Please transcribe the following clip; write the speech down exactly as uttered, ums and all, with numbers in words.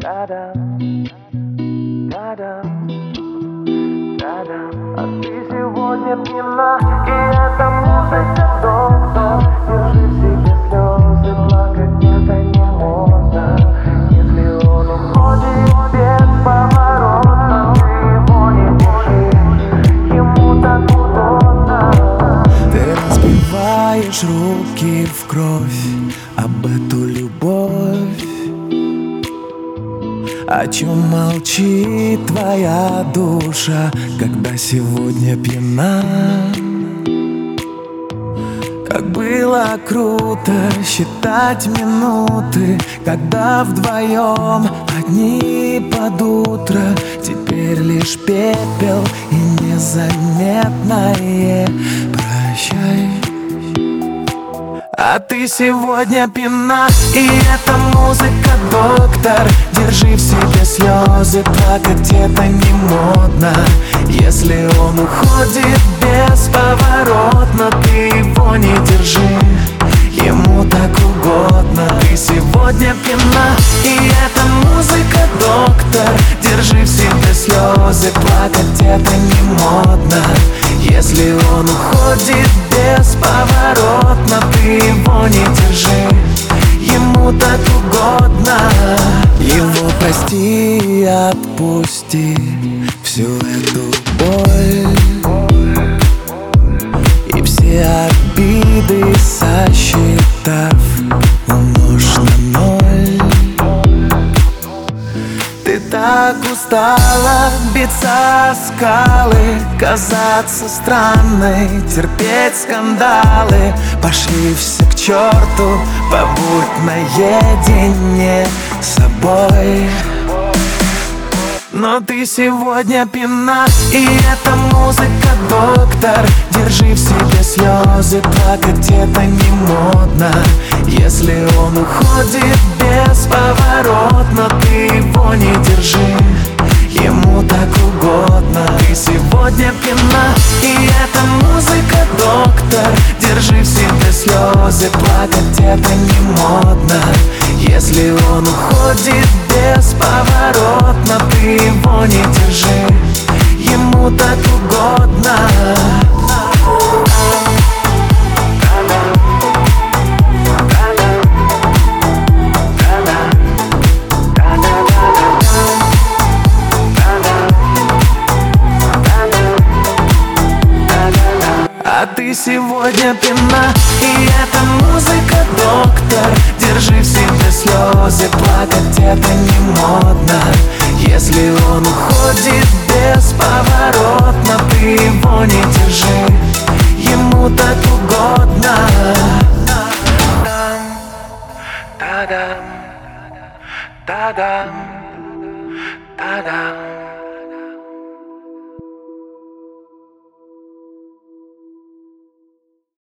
Та-дам, та-дам, та-дам. А ты сегодня пьяна, и эта музыка доктор. Держи в себе слезы, плакать это не можно. Если он уходит бесповоротно, ты его не держи, ему так удобно. Ты разбиваешь руки в кровь об эту любовь. О чем молчит твоя душа, когда сегодня пьяна? Как было круто считать минуты, когда вдвоем одни под утро. Теперь лишь пепел и незаметное прощай. А ты сегодня пьяна, и эта музыка доктор. Держи в себе слезы, плакать это не модно. Если он уходит бесповоротно, ты его не держи, ему так угодно. Ты сегодня пьяна, и эта музыка доктор. Держи в себе слезы, плакать это не модно. Если он уходит бесповоротно, ты его не держи, ему так угодно. Его прости и отпусти всю эту боль и все обиды сосчитав, умножь на ноль. Ты так устала биться о скалы, казаться странной, терпеть скандалы. Пошли все к черту, побудь наедине с собой. Но ты сегодня пьяна, и эта музыка доктор. Держи в себе слезы, плакать это не модно. Если он уходит бесповоротно, ты его не держи, ему так угодно. Ты сегодня пьяна, и эта музыка доктор. Держи в себе слезы, плакать это не модно. Если он уходит бесповоротно, ты его не держи, ему так угодно. А ты сегодня пьяна, и эта музыка доктор. Держи в себе слезы, плакать это не модно. Если он уходит бесповоротно, ты его не держи, ему так угодно. Та-дам, та-дам, та-дам.